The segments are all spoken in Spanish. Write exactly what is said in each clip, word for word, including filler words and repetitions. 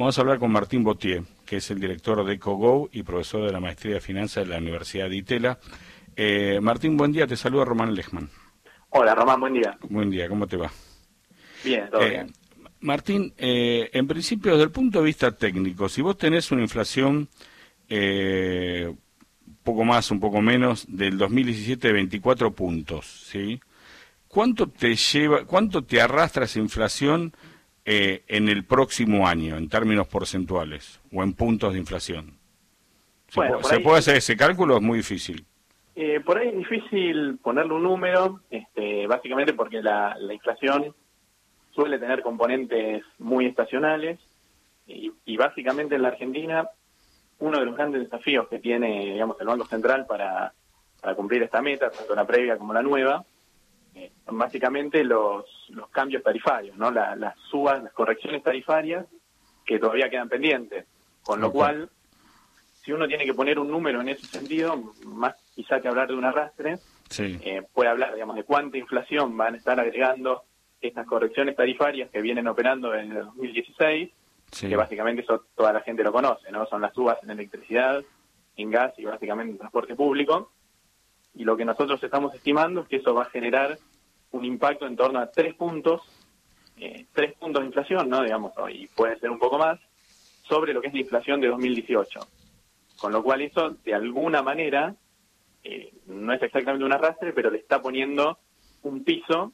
Vamos a hablar con Martín Botier, que es el director de EcoGo y profesor de la Maestría de Finanzas de la Universidad de Itela. Eh, Martín, buen día, te saluda Román Lechman. Hola Román, buen día. Buen día, ¿cómo te va? Bien, todo eh, bien. Martín, eh, en principio, desde el punto de vista técnico, si vos tenés una inflación eh, un poco más, un poco menos, del dos mil diecisiete de veinticuatro puntos, ¿sí? ¿Cuánto te lleva, cuánto te arrastra esa inflación eh, en el próximo año, en términos porcentuales, o en puntos de inflación? ¿Se, Bueno, po por ¿se ahí, puede hacer ese cálculo? Es muy difícil. eh, por ahí es difícil ponerle un número, este, básicamente porque la, la inflación suele tener componentes muy estacionales y, y básicamente en la Argentina uno de los grandes desafíos que tiene, digamos, el Banco Central para, para cumplir esta meta, tanto la previa como la nueva, eh, son básicamente los, los cambios tarifarios, ¿no? La, las subas, las correcciones tarifarias que todavía quedan pendientes, con lo Okay. cual, si uno tiene que poner un número en ese sentido, más quizá que hablar de un arrastre, Sí. eh, puede hablar, digamos, de cuánta inflación van a estar agregando estas correcciones tarifarias que vienen operando en el dos mil dieciséis, Sí. que básicamente eso toda la gente lo conoce, ¿no? Son las subas en electricidad, en gas y básicamente en transporte público. Y lo que nosotros estamos estimando es que eso va a generar un impacto en torno a tres puntos, eh, tres puntos de inflación, ¿no? Digamos, y puede ser un poco más, sobre lo que es la inflación de dos mil dieciocho. Con lo cual eso, de alguna manera, eh, no es exactamente un arrastre, pero le está poniendo un piso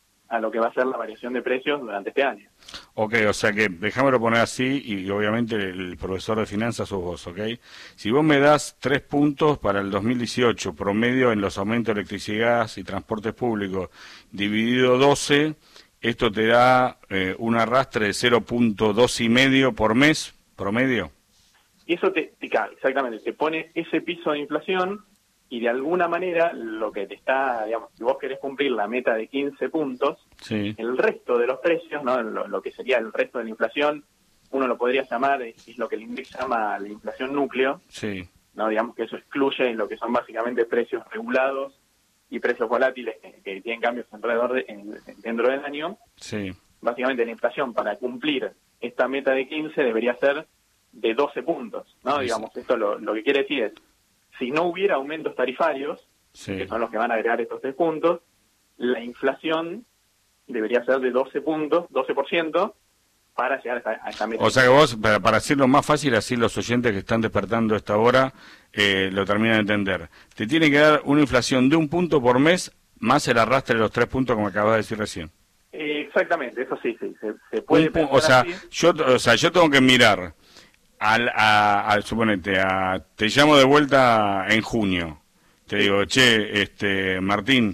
a lo que va a ser la variación de precios durante este año. Ok, o sea que, déjamelo poner así, y obviamente el profesor de finanzas sos vos, ¿ok? Si vos me das tres puntos para el dos mil dieciocho, promedio en los aumentos de electricidad y transportes públicos, dividido doce, esto te da eh, un arrastre de cero punto dos y medio por mes, promedio. Y eso te, te cae, exactamente, te pone ese piso de inflación y de alguna manera lo que te está, digamos, si vos querés cumplir la meta de quince puntos, Sí. el resto de los precios, ¿no? Lo, lo que sería el resto de la inflación, uno lo podría llamar, es, es lo que el índice llama la inflación núcleo, Sí. ¿no? Digamos que eso excluye lo que son básicamente precios regulados y precios volátiles que, que tienen cambios alrededor de, en, dentro del año. Sí. Básicamente la inflación para cumplir esta meta de quince debería ser de doce puntos, ¿no? Sí. Digamos, esto lo, lo que quiere decir es, si no hubiera aumentos tarifarios, Sí. que son los que van a agregar estos tres puntos, la inflación debería ser de doce puntos, doce por ciento, para llegar a esta, a esta meta. O sea que vos, para, para hacerlo más fácil, así los oyentes que están despertando a esta hora eh, lo terminan de entender. Te tiene que dar una inflación de un punto por mes, más el arrastre de los tres puntos, como acabas de decir recién. Eh, exactamente, eso sí, sí, se, se puede Un pu- pensar o sea, así. yo, o sea, yo tengo que mirar, al, a, al suponete, a, te llamo de vuelta en junio. Te digo, che, este, Martín,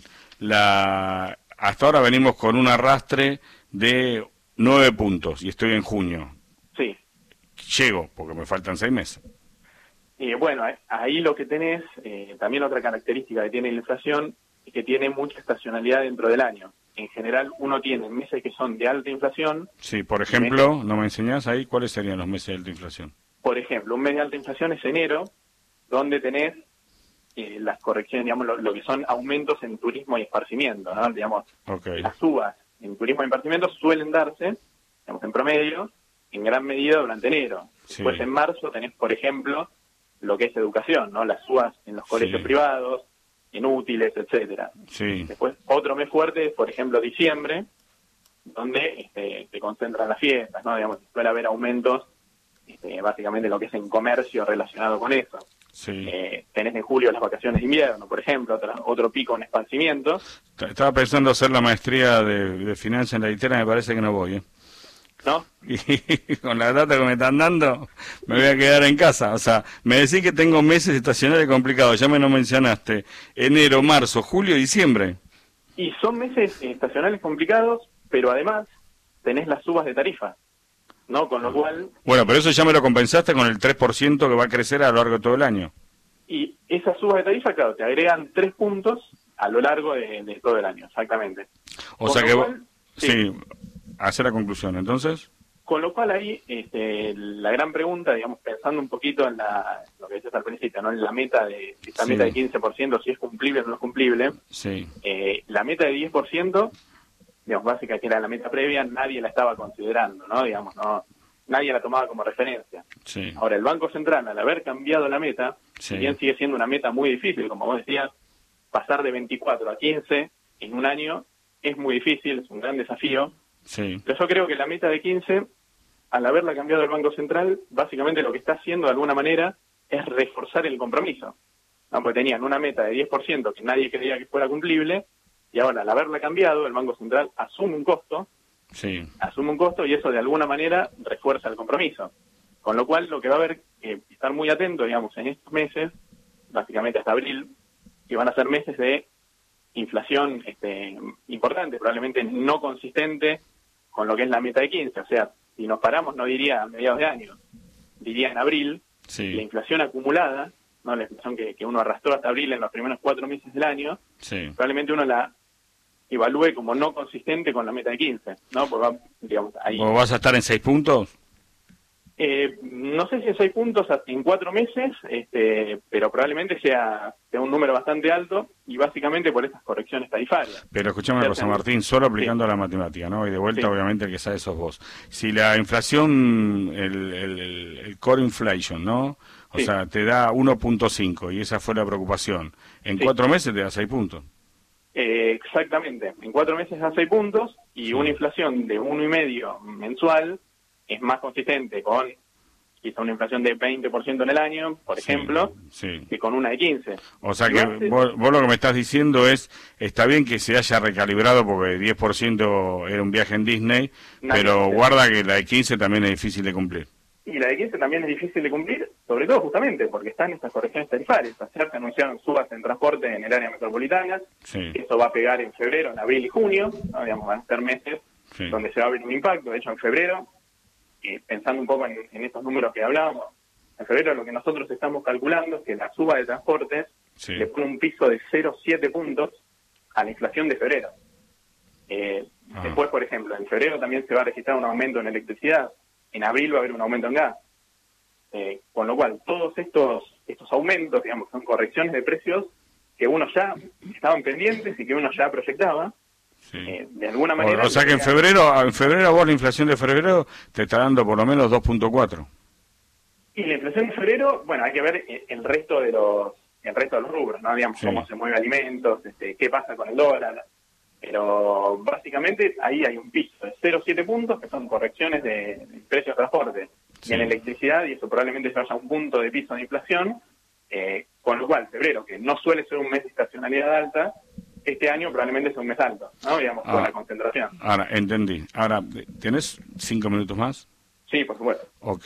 la, hasta ahora venimos con un arrastre de nueve puntos y estoy en junio. Sí. Llego, porque me faltan seis meses. Eh, bueno, eh, ahí lo que tenés, eh, también otra característica que tiene la inflación, es que tiene mucha estacionalidad dentro del año. En general, uno tiene meses que son de alta inflación. Sí, por ejemplo, ¿no me enseñás ahí cuáles serían los meses de alta inflación? Por ejemplo, un mes de alta inflación es enero, donde tenés eh, las correcciones, digamos, lo, lo que son aumentos en turismo y esparcimiento, ¿no? Digamos, Okay. las subas en turismo y esparcimiento suelen darse, digamos, en promedio, en gran medida durante enero. Sí. Después en marzo tenés, por ejemplo, lo que es educación, ¿no? Las subas en los colegios Sí. privados, en útiles, etcétera. Sí. Después otro mes fuerte es, por ejemplo, diciembre, donde este, se concentran las fiestas, ¿no? Digamos, suele haber aumentos, este, básicamente lo que es en comercio relacionado con eso. Sí. Eh, tenés en julio las vacaciones de invierno, por ejemplo, otra, otro pico en esparcimiento. Estaba pensando hacer la maestría de, de finanzas en la Itera, me parece que no voy, ¿eh? ¿No? Y con la data que me están dando, me voy a quedar en casa. O sea, me decís que tengo meses estacionales complicados, ya me lo mencionaste. Enero, marzo, julio, diciembre. Y son meses estacionales complicados, pero además tenés las subas de tarifa, ¿no? Con lo cual... Bueno, pero eso ya me lo compensaste con el tres por ciento que va a crecer a lo largo de todo el año. Y esas subas de tarifa, claro, te agregan tres puntos a lo largo de, de todo el año, exactamente. O Con sea lo que cual, vos... Sí, sí, hacer la conclusión, entonces... Con lo cual ahí, este, la gran pregunta, digamos, pensando un poquito en la, lo que decías al principio, ¿no? En la meta de, esta Sí. meta de quince por ciento, si es cumplible o no es cumplible, Sí. eh, la meta de diez por ciento, digamos, básica, que era la meta previa, nadie la estaba considerando, ¿no? Digamos, no, nadie la tomaba como referencia. Sí. Ahora, el Banco Central, al haber cambiado la meta, Sí. si bien sigue siendo una meta muy difícil, como vos decías, pasar de veinticuatro a quince en un año es muy difícil, es un gran desafío. Sí. Pero yo creo que la meta de quince, al haberla cambiado el Banco Central, básicamente lo que está haciendo de alguna manera es reforzar el compromiso. ¿No? Porque tenían una meta de diez por ciento que nadie creía que fuera cumplible, y ahora al haberla cambiado, el Banco Central asume un costo, Sí. asume un costo y eso de alguna manera refuerza el compromiso. Con lo cual lo que va a haber que estar muy atento, digamos, en estos meses, básicamente hasta abril, que van a ser meses de inflación este, importante, probablemente no consistente con lo que es la meta de quince. O sea, si nos paramos, no diría a mediados de año, diría en abril, Sí. la inflación acumulada, no la inflación que, que uno arrastró hasta abril en los primeros cuatro meses del año, Sí. probablemente uno la evalúe como no consistente con la meta de quince, ¿no? Pues va, digamos, ahí. ¿Vos vas a estar en seis puntos? Eh, no sé si en seis puntos en cuatro meses, este, pero probablemente sea, sea un número bastante alto y básicamente por esas correcciones tarifarias. Pero escuchame una cosa, Martín, solo aplicando sí. la matemática, ¿no? Y de vuelta, sí. obviamente, el que sabe sos vos. Si la inflación, el, el, el, el core inflation, ¿no? O sí. sea, te da uno punto cinco y esa fue la preocupación. En sí. cuatro meses te da seis puntos. Eh, exactamente. En cuatro meses da seis puntos y sí. una inflación de uno y medio mensual es más consistente con quizá una inflación de veinte por ciento en el año, por sí, ejemplo, sí. que con una de quince. O sea que hace... vos, vos lo que me estás diciendo es, está bien que se haya recalibrado porque diez por ciento era un viaje en Disney, no, pero no, guarda que la de quince también es difícil de cumplir. Y la de quince también es difícil de cumplir, sobre todo justamente porque están estas correcciones tarifarias. Ayer se anunciaron subas en transporte en el área metropolitana, sí. eso va a pegar en febrero, en abril y junio, ¿no? Digamos, van a ser meses sí. donde se va a ver un impacto. De hecho, en febrero, y pensando un poco en, en estos números que hablábamos, en febrero lo que nosotros estamos calculando es que la suba de transportes sí. le pone un piso de cero coma siete puntos a la inflación de febrero. Eh, ah. Después, por ejemplo, en febrero también se va a registrar un aumento en electricidad, en abril va a haber un aumento en gas. Eh, con lo cual, todos estos estos aumentos, digamos, son correcciones de precios que uno ya estaban pendientes y que uno ya proyectaba. Sí. Eh, de alguna manera. O, o sea que en febrero, en febrero vos la inflación de febrero te está dando por lo menos dos punto cuatro. Y la inflación de febrero, bueno, hay que ver el resto de los el resto de los rubros, ¿no? Digamos, sí. cómo se mueve alimentos, este, qué pasa con el dólar. Pero básicamente ahí hay un piso de cero coma siete puntos que son correcciones de, de precios de transporte. Sí. Y en electricidad, y eso probablemente se vaya a un punto de piso de inflación, eh, con lo cual febrero, que no suele ser un mes de estacionalidad alta, este año probablemente es un mes alto, ¿no? Digamos, con ah, la concentración. Ahora, entendí. Ahora, ¿tenés cinco minutos más? Sí, por supuesto. Ok.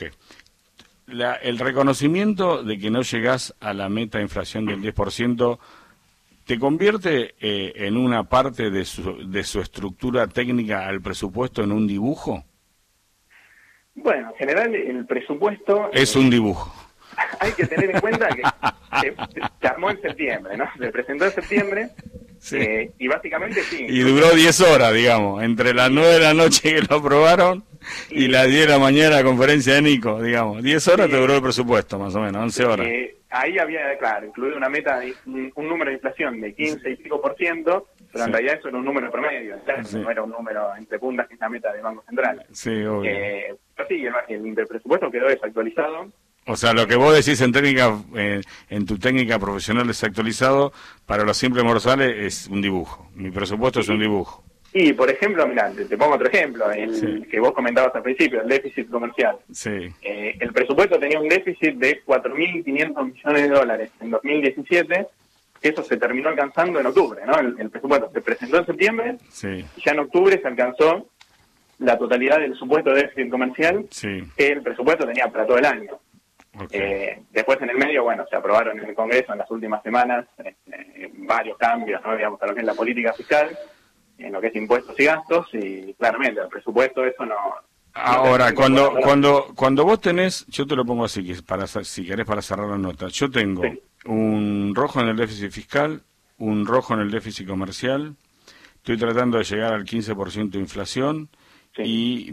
La, el reconocimiento de que no llegás a la meta de inflación del diez por ciento, ¿te convierte eh, en una parte de su, de su estructura técnica al presupuesto en un dibujo? Bueno, en general el presupuesto... Es eh, un dibujo. Hay que tener en cuenta que se, se armó en septiembre, ¿no? Se presentó en septiembre... Sí. Eh, y básicamente sí. Y duró diez horas, digamos, entre las nueve de la noche que lo aprobaron y, y las diez de la mañana la conferencia de Nico, digamos. diez horas sí. te duró el presupuesto, más o menos, once horas. Eh, ahí había, claro, incluido una meta, de, un, un número de inflación de quince y pico por ciento, pero sí. en realidad eso era un número promedio, claro, sí. no era un número entre puntas que es la meta del Banco Central. Sí, obvio. Eh, pero sí, el, el presupuesto quedó desactualizado. O sea, lo que vos decís en técnica, eh, en tu técnica profesional desactualizado, para los simples mortales es un dibujo. Mi presupuesto sí. es un dibujo. Y, por ejemplo, mirá, te, te pongo otro ejemplo, el sí. que vos comentabas al principio, el déficit comercial. Sí. Eh, el presupuesto tenía un déficit de cuatro mil quinientos millones de dólares en dos mil diecisiete, que eso se terminó alcanzando en octubre, ¿no? El, el presupuesto se presentó en septiembre, sí. y ya en octubre se alcanzó la totalidad del supuesto de déficit comercial sí. que el presupuesto tenía para todo el año. Okay. Eh, después en el medio, bueno, se aprobaron en el Congreso en las últimas semanas eh, varios cambios, ¿no? Digamos, a lo que es la política fiscal, en lo que es impuestos y gastos, y claramente el presupuesto eso no... Ahora, no cuando cuando cuando vos tenés, yo te lo pongo así, que para si querés para cerrar la nota, yo tengo sí. un rojo en el déficit fiscal, un rojo en el déficit comercial, estoy tratando de llegar al quince por ciento de inflación, sí. y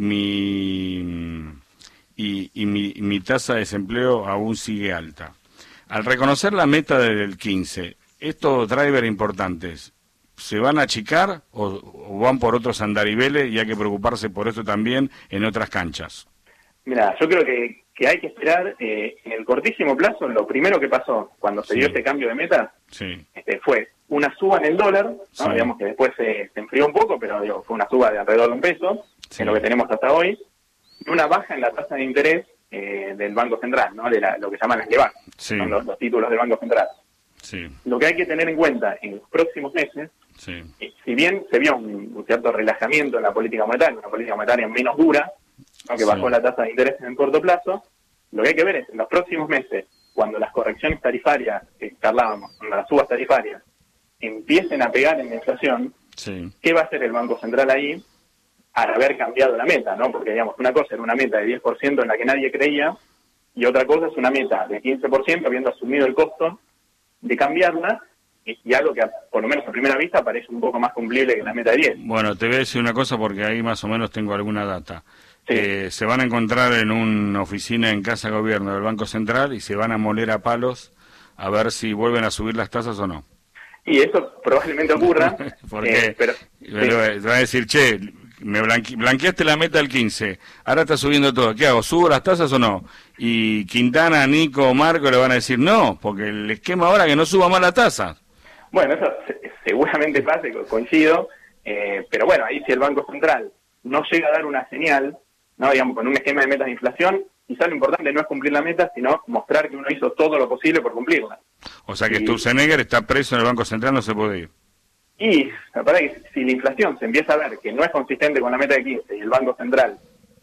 mi... y, y mi, mi tasa de desempleo aún sigue alta. Al reconocer la meta del quince, ¿estos drivers importantes se van a achicar o, o van por otros andariveles y hay que preocuparse por esto también en otras canchas? Mira, yo creo que, que hay que esperar eh, en el cortísimo plazo. Lo primero que pasó cuando se sí. dio este cambio de meta sí. este, fue una suba en el dólar, ¿no? Sí. Digamos que después se, se enfrió un poco, pero digo, fue una suba de alrededor de un peso, Sí. en lo que tenemos hasta hoy, y una baja en la tasa de interés eh, del Banco Central, ¿no? De la, lo que llaman las levadas, Sí. son los, los títulos del Banco Central. Sí. Lo que hay que tener en cuenta en los próximos meses, Sí. eh, si bien se vio un, un cierto relajamiento en la política monetaria, una política monetaria menos dura, ¿no? Que Sí. bajó la tasa de interés en el corto plazo, lo que hay que ver es en los próximos meses, cuando las correcciones tarifarias que hablábamos, cuando las subas tarifarias empiecen a pegar en la inflación, Sí. ¿qué va a hacer el Banco Central ahí al haber cambiado la meta? ¿No? Porque, digamos, una cosa era una meta de diez por ciento en la que nadie creía, y otra cosa es una meta de quince por ciento, habiendo asumido el costo de cambiarla, y, y algo que, a, por lo menos a primera vista, parece un poco más cumplible que la meta de diez. Bueno, te voy a decir una cosa porque ahí más o menos tengo alguna data. Sí. Eh, se van a encontrar en una oficina en Casa de Gobierno del Banco Central y se van a moler a palos a ver si vuelven a subir las tasas o no. Y eso probablemente ocurra. Porque eh, pero, pero, sí. te van a decir, che, me blanque, blanqueaste la meta del quince, ahora está subiendo todo, ¿qué hago? ¿Subo las tasas o no? Y Quintana, Nico, Marco le van a decir no, porque el esquema ahora es que no suba más la tasa. Bueno, eso se- seguramente pase, co- coincido, eh, pero bueno, ahí si el Banco Central no llega a dar una señal, no digamos, con un esquema de metas de inflación, quizá lo importante no es cumplir la meta, sino mostrar que uno hizo todo lo posible por cumplirla. O sea que Y- Sturzenegger está preso en el Banco Central, no se puede ir. Y la verdad es que si la inflación se empieza a ver que no es consistente con la meta de quince y el Banco Central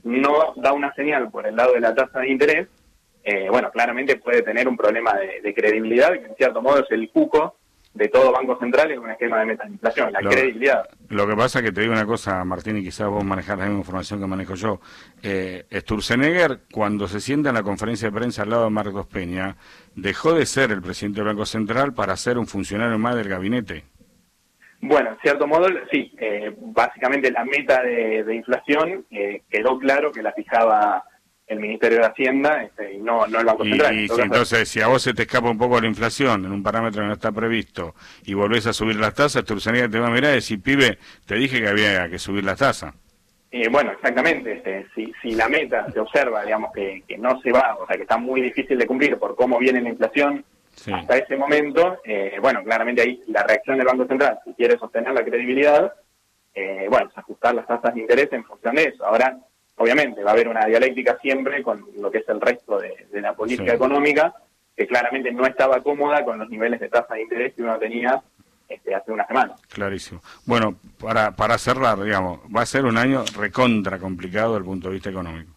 no da una señal por el lado de la tasa de interés, eh, bueno, claramente puede tener un problema de, de credibilidad, que en cierto modo es el cuco de todo Banco Central en un esquema de metas de inflación, la Lo- credibilidad. Lo que pasa es que te digo una cosa, Martín, y quizás vos manejás la misma información que manejo yo. Eh, Sturzenegger, cuando se sienta en la conferencia de prensa al lado de Marcos Peña, dejó de ser el presidente del Banco Central para ser un funcionario más del gabinete. Bueno, en cierto modo, sí, eh, básicamente la meta de, de inflación eh, quedó claro que la fijaba el Ministerio de Hacienda este, y no, no el Banco Y, Central. y En todo si caso, entonces, si a vos se te escapa un poco la inflación en un parámetro que no está previsto y volvés a subir las tasas, Sturzenegger te va a mirar y decir, pibe, te dije que había que subir las tasas. Eh, bueno, exactamente. Este, si, si la meta se observa, digamos, que, que no se va, o sea, que está muy difícil de cumplir por cómo viene la inflación Sí. hasta ese momento, eh, bueno, claramente ahí la reacción del Banco Central, si quiere sostener la credibilidad, eh, bueno, es ajustar las tasas de interés en función de eso. Ahora, obviamente, va a haber una dialéctica siempre con lo que es el resto de, de la política Sí. económica, que claramente no estaba cómoda con los niveles de tasa de interés que uno tenía este, hace una semana. Clarísimo. Bueno, para, para cerrar, digamos, va a ser un año recontra complicado desde el punto de vista económico.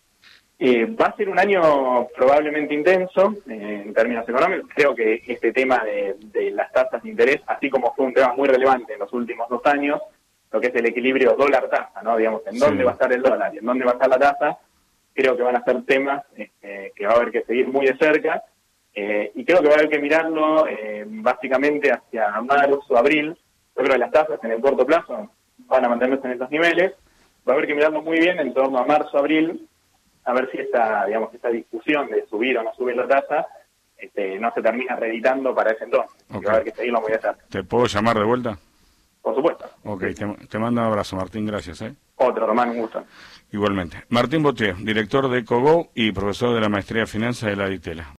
Eh, va a ser un año probablemente intenso eh, en términos económicos. Creo que este tema de, de las tasas de interés, así como fue un tema muy relevante en los últimos dos años, lo que es el equilibrio dólar-tasa, ¿no? Digamos, en dónde Sí. va a estar el dólar y en dónde va a estar la tasa, creo que van a ser temas este, que va a haber que seguir muy de cerca. Eh, y creo que va a haber que mirarlo eh, básicamente hacia marzo, abril. Yo creo que las tasas en el corto plazo van a mantenerse en estos niveles. Va a haber que mirarlo muy bien en torno a marzo, abril, a ver si esta, digamos, esta discusión de subir o no subir la tasa este, no se termina reeditando para ese entonces. Ok. Y va a haber que seguirlo muy de cerca. ¿Te puedo llamar de vuelta? Por supuesto. Ok, te, te mando un abrazo, Martín, gracias. ¿eh? Otro, Román, un gusto. Igualmente. Martín Botier, director de EcoGo y profesor de la Maestría de Finanzas de la Ditela.